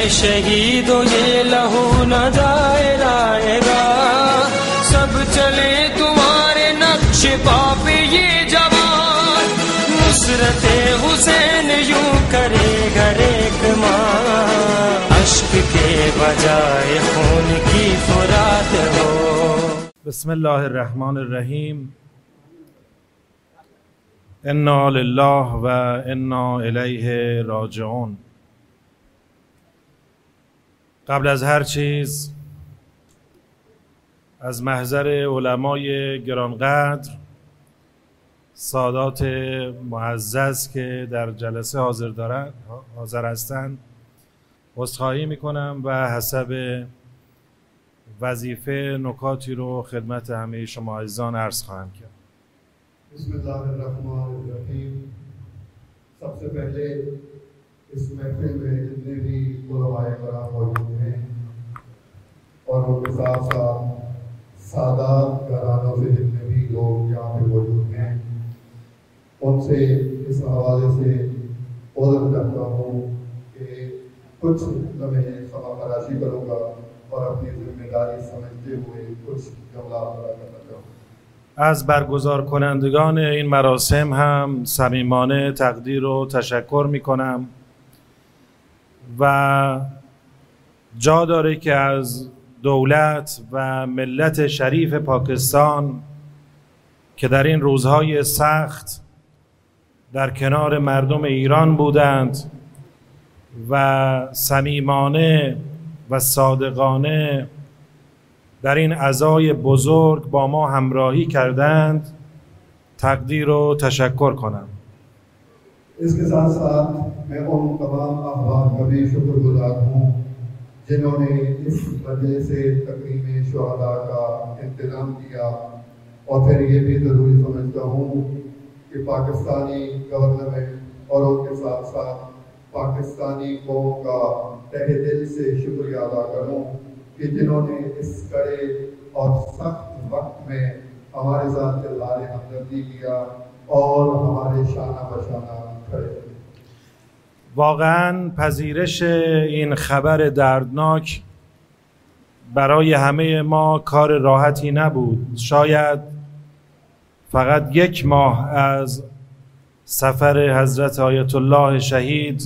शहीदों ये लहू न जाए राएगा, सब चले तुम्हारे नक्श पा पे ये जवान, नुसरत हुसैन यूं करेगा एक मां, अश्क के बजाय खून की फुरात हो। بسم الله الرحمن الرحیم. انا لله و انا الیه راجعون. قبل از هر چیز از محضر علمای گرانقدر، سادات معزز که در جلسه حاضر هستند عذرخواهی میکنم و حسب وظیفه نکاتی رو خدمت همه شما عزیزان عرض خواهم کرد. بسم الله الرحمن الرحیم. सबसे पहले इस महफिल में जितने भी उलमाए कराम मौजूद हैं और उनके साथ साथ सादात घरानों से जितने भी लोग यहाँ पे मौजूद हैं, उनसे इस हवाले से उज़्र करता हूँ कि कुछ लम्हे क्षमा फराशी करूँगा और अपनी जिम्मेदारी समझते हुए कुछ जवाब अदा करना चाहूँगा. از برگزار کنندگان این مراسم هم صمیمانه تقدیر و تشکر می کنم و جا داره که از دولت و ملت شریف پاکستان که در این روزهای سخت در کنار مردم ایران بودند و صمیمانه و صادقانه در این عزای بزرگ با ما همراهی کردند تقدیر و تشکر کنم. इसके साथ साथ मैं उन तमाम अहबाब का भी शुक्रगुजार हूँ जिन्होंने इस वजह से तकरीम शुहदा का इंतजाम किया और फिर ये भी ज़रूरी समझता हूँ कि पाकिस्तानी गवर्नमेंट और उनके साथ साथ पाकिस्तानी कौम का तहे दिल से शुक्रिया अदा करूँ कि जिन्होंने इस कड़े और सख्त वक्त में हमारे साथ इज़हार हमदर्दी किया और हमारे शाना बशाना खड़े. واقعا پذیرش این خبر دردناک برای همه ما کار راحتی نبود. شاید فقط 1 ماه از سفر حضرت آیت الله شهید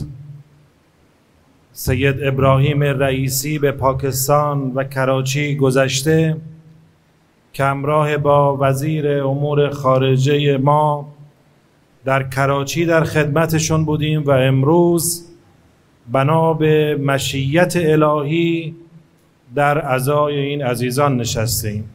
سید ابراهیم رئیسی به پاکستان و کراچی گذشته که همراه با وزیر امور خارجه ما در کراچی در خدمتشون بودیم و امروز بنا به مشیت الهی در عزای این عزیزان نشستیم.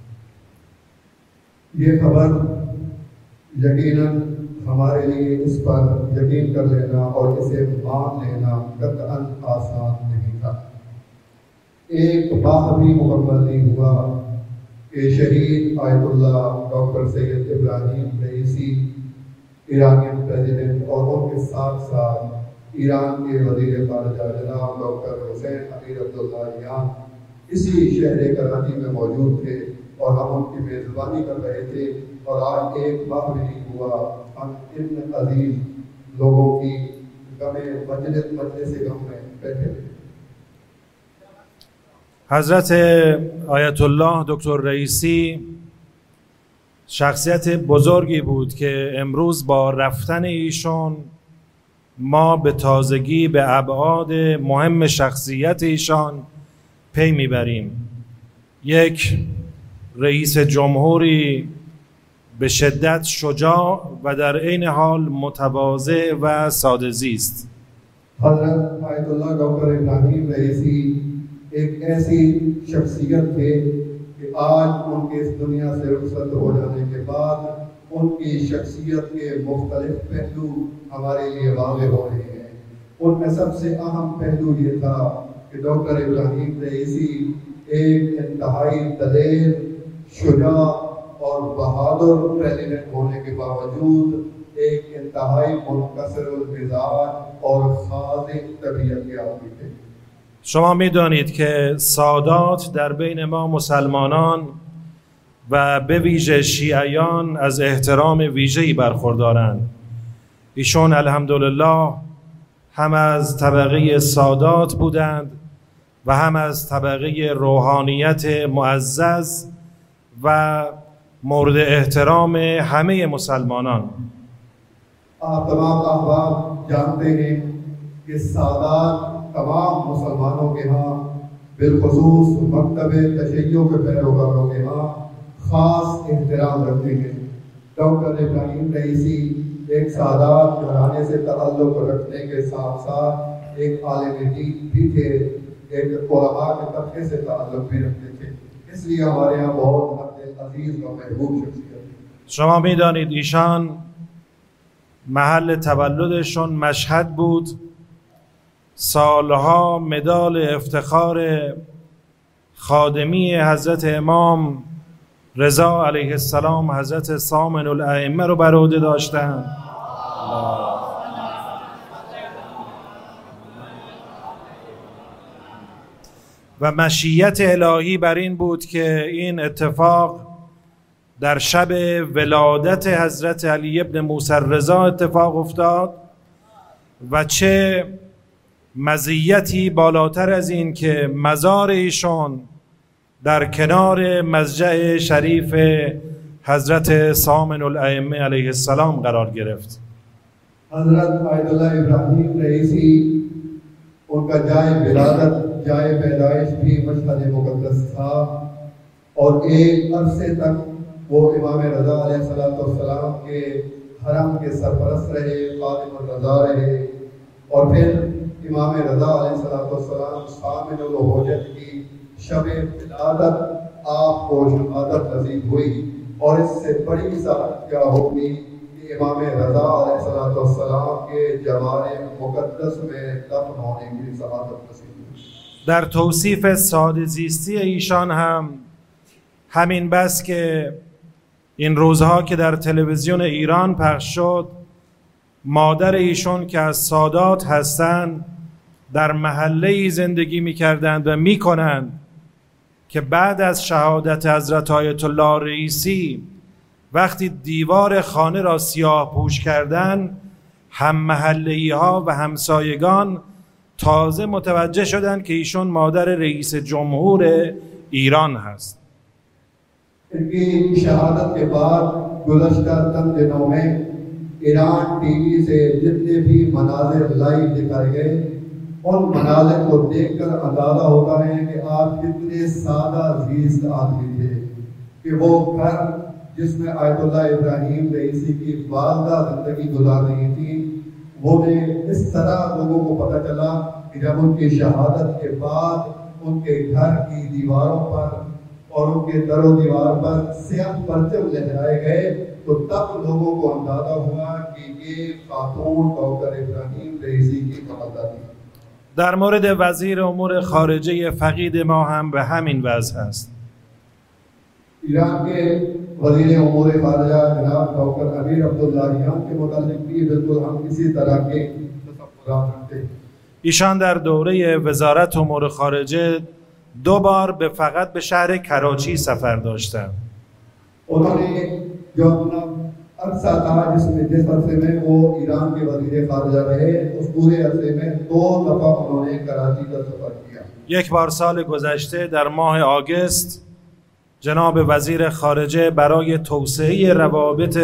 ये खबर यकीनन हमारे लिए इस पर यकीन कर लेना और इसे मान लेना कतई आसान नहीं था. एक बात भी मुकम्मल नहीं हुआ कि शहीद आयतुल्लाह doctor Sayyid Ebrahim Raisi Iranian president और उनके साथ साथ ईरान के वज़ीर ख़ारिजा जनाब डॉक्टर हुसैन अमीर अब्दुल्लाहियान इसी शहर कराची में मौजूद थे और हम उनकी मेज़बानी कर रहे थे और आज एक बात भी नहीं हुआ हम इन अजीज लोगों की गमे मजलिस गम में बैठे थे. حضرت آیت الله دکتر رئیسی شخصیت بزرگی بود که امروز با رفتن ایشون ما به تازگی به ابعاد مهم شخصیت ایشان پی میبریم. یک رئیس جمهوری به شدت شجاع و در عین حال متواضع و ساده‌زیست. حضرت آیت الله डॉक्टर इब्राहिम रईसी एक ऐसी शख्सियत थे कि आज उनके इस दुनिया से रुखसत हो जाने के बाद उनकी शख्सियत के मुख्तलिफ पहलू हमारे लिए वाज़ेह हो रहे हैं. उनमें सबसे अहम पहलू ये था कि डॉक्टर इब्राहिम रईसी एक इंतहाई दलेर, शुजा और बहादुर प्रेसिडेंट होने के बावजूद एक इंतहाई मुनकसिरुल मिजाज और खाज़िन तबीयत के आदमी थे. شما می‌دانید که سادات در بین ما مسلمانان و به ویژه شیعیان از احترام ویژه‌ای برخوردارند. ایشون الحمدلله هم از طبقه سادات بودند و هم از طبقه روحانیت معزز و مورد احترام همه مسلمانان. آپ تمام احباب جانتے ہیں کہ سادات تمام مسلمانوں کے ہاں بالخصوص مکتب تشیع کے پیروکاروں کے ہاں خاص احترام رکھتے ہیں. ڈاکٹر ابراہیم رئیسی ایک سادات گھرانے سے تعلق رکھنے کے ساتھ ساتھ ایک عالم دین بھی تھے, ایک علماء کے طبقے سے تعلق بھی رکھتے تھے, اس لیے ہمارے یہاں بہت عزیز و محبوب شخصیت ہے. شما میدانید ایشان محل تولدشون مشهد بود. سالها مدال افتخار خادمی حضرت امام رضا علیه السلام حضرت ثامن الائمه رو بر عهده داشتن. و مشیت الهی بر این بود که این اتفاق در شب ولادت حضرت علی ابن موسی رضا اتفاق افتاد و چه مزیتی بالاتر از این که مزار ایشون در کنار مضجع شریف حضرت ثامن الائمه علیه السلام قرار گرفت. حضرت آیت اللہ ابراہیم رئیسی ان کا جائے ولادت جائے پیدائش بھی مشہد مقدس تھا اور ایک عرصے تک وہ امام رضا علیہ السلام کے حرم کے سرپرست رہے, خادم الرضا رہے, اور پھر امام رضا علیہ السلام ثامن الحجت کی شب ولادت آپ کو شہادت نصیب ہوئی, اور اس سے بڑی سعادت کیا ہوگی کہ امام رضا علیہ السلام کے جوار مقدس میں دفن ہونے کی سعادت نصیب ہوئی. در توصیف ساده زیستی ایشان هم همین بس که این روزها که در تلویزیون ایران پخش شد مادر ایشون که از سادات هستند در محله‌ای زندگی می‌کردند و می‌کنند که بعد از شهادت حضرت آیت الله رئیسی وقتی دیوار خانه را سیاه پوش کردند هم محله‌ای‌ها و همسایگان تازه متوجه شدند که ایشون مادر رئیس جمهور ایران هست. ان کی شہادت کے بعد گزشتہ چند دنوں میں ایران ٹی وی سے جتنے بھی مناظر لائیو دکھائے گئے ان مناظر کو دیکھ کر اندازہ ہوتا ہے کہ آپ کتنے سادہ زیست آدمی تھے, کہ وہ گھر جس میں آیت اللہ ابراہیم رئیسی کی والدہ زندگی گزار رہی تھی وہ نے اس طرح لوگوں کو پتہ چلا کہ جب ان کی شہادت کے بعد ان کے گھر کی دیواروں پر اور ان کے در و دیوار پر سیاہ پرچم لہرائے گئے تو تب لوگوں کو اندازہ ہوا کہ یہ خاتون ڈاکٹر ابراہیم رئیسی کی والدہ تھی. در مورد وزیر امور خارجه فقید ما هم به همین وضع هست. ایران کے وزیر امور خارجہ جناب ڈاکٹر امیر عبداللہیان کے متعلق بھی بالکل ہم اسی طرح کے تصورات رکھتے ہیں. ایشان در دوره وزارت امور خارجه 2 بار فقط به شهر کراچی سفر داشتن. انہوں نے جو اپنا عرصہ تھا جس عرصے میں وہ ایران کے وزیر خارجہ رہے اس پورے عرصے میں 2 دفعہ انہوں نے کراچی کا سفر کیا. یک بار سال گذشته در ماه آگست جناب وزیر خارجه برای توسعه روابط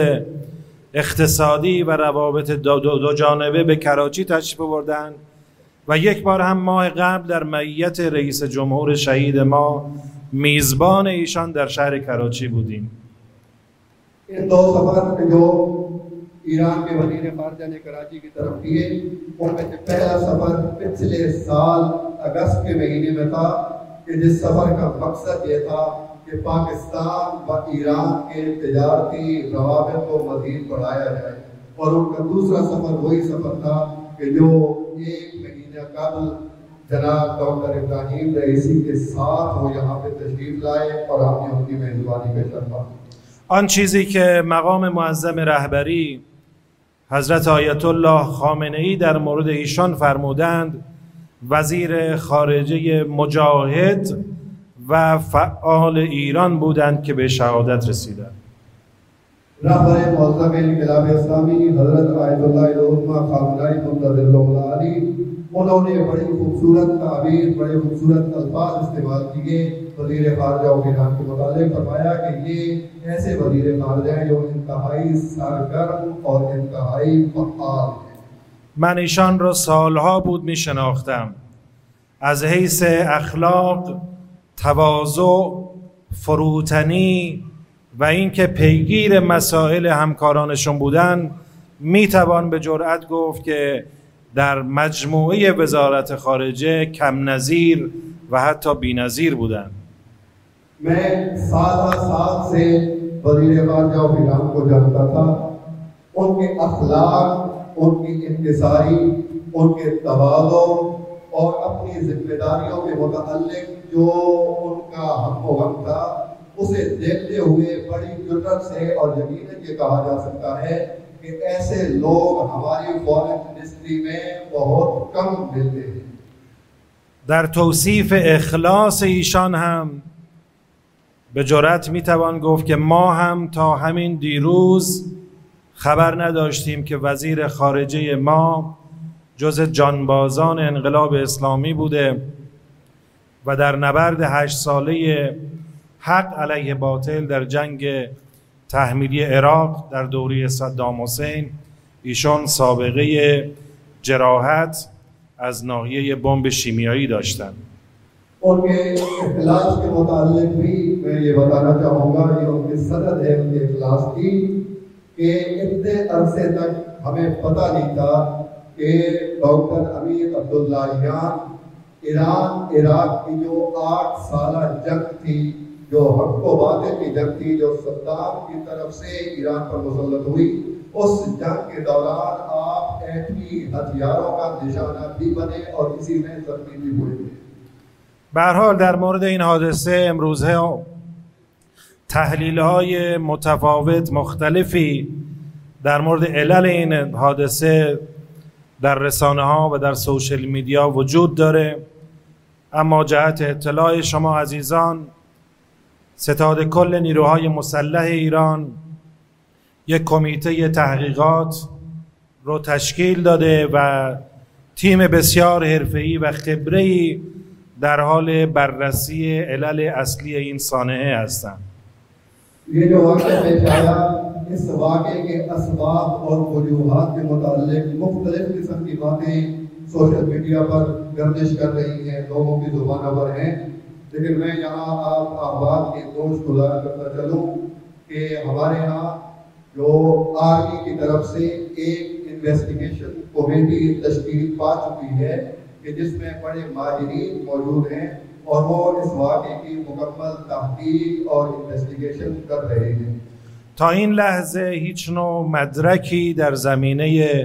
اقتصادی و روابط دو جانبه به کراچی تشریف بردند و یک بار هم ماه قبل در معیت رئیس جمهور شهید ما میزبان ایشان در شهر کراچی بودیم. این 2 سفر جو ایران کے وزیر خارجہ نے کراچی کی طرف کیے ان میں سے پہلا سفر پچھلے سال اگست کے مہینے میں تھا کہ جس سفر کا مقصد یہ تھا کہ پاکستان و ایران کے تجارتی روابط کو مزید بڑھایا جائے, اور ان کا دوسرا سفر وہی سفر تھا کہ جو 1 مہینہ قبل جناب ڈاکٹر ابراہیم رئیسی کے ساتھ وہ یہاں پہ تشریف لائے اور ہم نے ان کی میزبانی کا شرف. آن چیزی که مقام معظم رهبری حضرت آیت الله خامنه‌ای در مورد ایشان فرمودند وزیر خارجه مجاهد و فعال ایران بودند که به شهادت رسیدند. رهبر معظم انقلاب اسلامی حضرت آیت الله العظمی خامنه‌ای ممتد الله علی उन्होंने बड़ी खूबसूरत ताबीर, बड़े खूबसूरत अल्फाज इस्तेमाल किए वज़ीर ख़ारजा और ईरान के मुतालिक। फरमाया कि ये ऐसे वज़ीर ख़ारजा हैं जो इंतहाई सरगर्म और इंतहाई फ़आल हैं। من ایشان را سالها بود می شناختم. از حیث اخلاق، تواضع، فروتنی و اینکه پیگیر مسائل همکارانشون بودن می توان به جرأت گفت که در مجموعه وزارت خارجه کم نظیر و حتی بی نظیر بودن. मैं साल से वज़ीर ख़ारजा और ईरान को जानता था। उनके अखलाक, उनकी इंकिसारी, उनके तवाज़ो और अपनी जिम्मेदारियों के मुताल्लिक जो उनका हम था, उसे देखते हुए बड़ी जुर्रत से और यकीनन ये कहा जा सकता है कि ऐसे लोग हमारी फॉरेन मिनिस्ट्री में बहुत कम मिलते हैं। در توصیف اخلاص ایشان هم به جرأت میتوان گفت که ما هم تا همین دیروز خبر نداشتیم که وزیر خارجه ما جز جانبازان انقلاب اسلامی بوده و در نبرد 8 ساله حق علیه باطل در جنگ تحمیلی عراق در دوره صدام حسین ایشان سابقه جراحت از ناحیه بمب شیمیایی داشتند. उनके इखलास के मुतालिक भी मैं ये बताना चाहूँगा, ये उनकी सनद है उनके इखलास की, कि इतने अरसे तक हमें पता नहीं था कि डॉक्टर अमीर अब्दुल्लाहियान ईरान इराक की जो 8 साला जंग थी, जो हक व बातिल की जंग थी, जो सद्दाम की तरफ से ईरान पर मुसल्लत हुई, उस जंग के दौरान आप एटमी हथियारों का निशाना भी बने और इसी में जख्मी भी हुए थे। به هر حال در مورد این حادثه امروزه تحلیل‌های متفاوت مختلفی در مورد علل این حادثه در رسانه‌ها و در سوشل میدیا وجود داره، اما جهت اطلاع شما عزیزان، ستاد کل نیروهای مسلح ایران یک کمیته تحقیقات رو تشکیل داده و تیم بسیار حرفه‌ای و خبره‌ای در حال بررسی علل اصلی این صانعه هستند. ये जो वाक़या पेश आया, इस वाक़े के असबाब और वजूहात के मुताल्लिक मुख्तलिफ किस्म की बातें सोशल मीडिया पर गर्दिश कर रही हैं, लोगों की ज़ुबानों पर हैं, लेकिन मैं यहाँ आप अखबार के दोष गुजार करता चलूँ कि हमारे यहाँ जो आर्मी की तरफ से एक इन्वेस्टिगेशन कमेटी तश्कील पा चुकी है कि जिसमें बड़े माहिरीन मौजूद हैं और वो इस वाक़े की मुकम्मल तहक़ीक़ और इन्वेस्टिगेशन कर रहे हैं। تا این لحظه هیچ نوع مدرکی در زمینه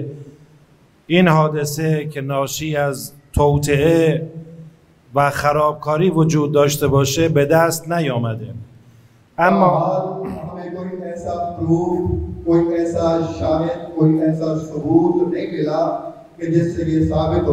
این حادثه که ناشی از توطئه و خرابکاری وجود داشته باشه به دست نیامده. اما हमें कोई ऐसा प्रूफ, कोई ऐसा शाहिद, कोई ऐसा सबूत नहीं मिला कि जिससे ये साबित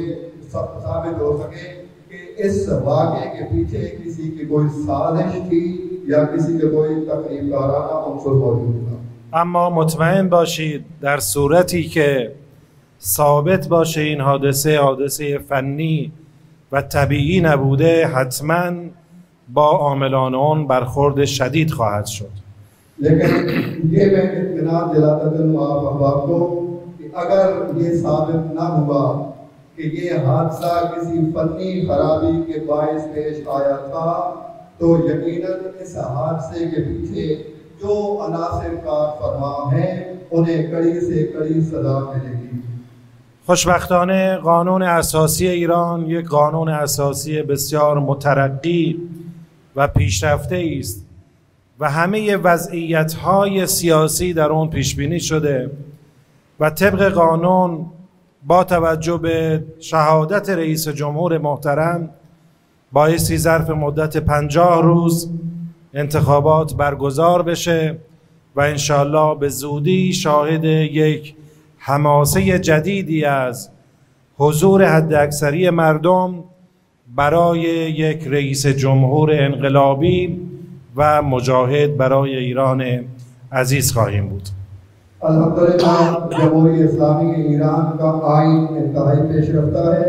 हो सके कि इस वाक़े के पीछे किसी की कोई साजिश थी या किसी के कोई तकरीबकाराना उनसुर मौजूद था। اما مطمئن باشید در صورتی که ثابت باشه این حادثه فنی و طبیعی نبوده، حتما با عاملان اون برخورد شدید خواهد شد. लेकिन ये मैं इत्मीनान दिलाता चलूँ आप अहबाब को कि अगर ये साबित ना हुआ कि ये हादसा किसी फनी खराबी के बायस पेश आया था, तो यकीनन इस हादसे के पीछे जो अनासिर का फरमा है उन्हें कड़ी से कड़ी सजा मिलेगी। خوشبختانه قانون اساسی ایران یک قانون اساسی بسیار مترقی و پیشرفته است و همه وضعیت‌های سیاسی در اون پیش بینی شده و طبق قانون با توجه به شهادت رئیس جمهور محترم بایستی ظرف مدت 50 روز انتخابات برگزار بشه و انشالله به زودی شاهد یک حماسه جدیدی از حضور حداکثری مردم برای یک رئیس جمهور انقلابی و مجاهد برای ایران عزیز خواهیم بود. अल्हम्दुलिल्लाह जमहूरियत इस्लामी ईरान का आइन इंतहाई पेश रफ्ता है,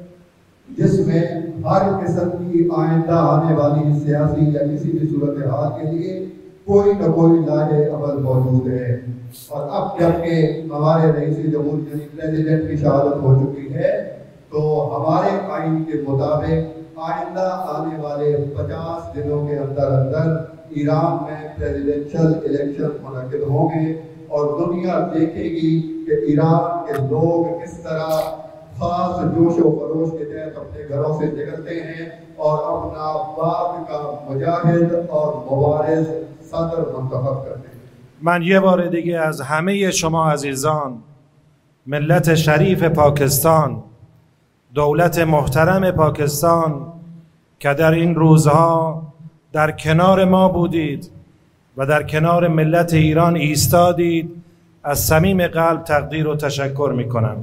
जिसमें हर किस्म की आइंदा आने वाली सियासी या किसी भी सूरत हाल के लिए कोई न कोई लाहे अमल मौजूद है। और अब जबकि हमारे रईस जमहूर यानी प्रेसिडेंट की शहादत हो चुकी है, तो हमारे आइन के मुताबिक आइंदा आने वाले 50 दिनों के अंदर अंदर ईरान में प्रेसिडेंशियल इलेक्शन मुनक्किद होंगे और दुनिया देखेगी कि ईरान के लोग किस तरह खास जोश व खरोश के तहत अपने घरों से निकलते हैं और अपना बाप का मुजाहिद और मुबारिज सदर मुंतखब करते हैं। من یه بار دیگه از همه شما عزیزان، ملت شریف پاکستان، دولت محترم پاکستان که در این روزها در کنار ما بودید و در کنار ملت ایران ایستادید، از صمیم قلب تقدیر و تشکر میکنم.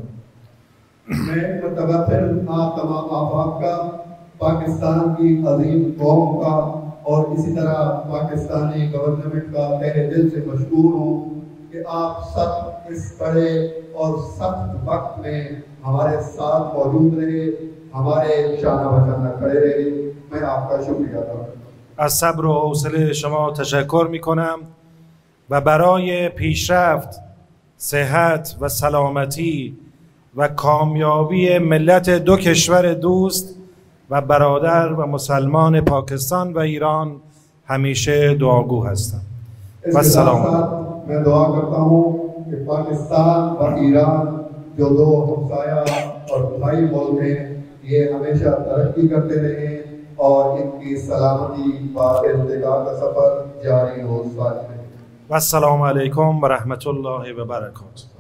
मैं मर्तबा फिर आप तमाम आफाक का, पाकिस्तान की अजीम कौम का और इसी तरह पाकिस्तानी गवर्नमेंट का तहे दिल से मशकूर हूँ कि आप सब इस बड़े और सख्त वक्त में हमारे साथ मौजूद रहे, हमारे शाना बशाना खड़े रहे। मैं आपका शुक्रिया अदा करता हूँ। از صبر و حوصله شما تشکر میکنم و برای پیشرفت، صحت و سلامتی و کامیابی ملت دو کشور دوست و برادر و مسلمان پاکستان و ایران همیشه دعاگو هستم. و سلام. मैं दुआ करता हूँ कि पाकिस्तान व ईरान जो दो हमसाया और भाई मुल्क हैं, ये हमेशा तरक्की करते रहें और इनकी सलामती व इर्तिका का सफर जारी हो। و السلام علیکم و رحمت الله و برکاته.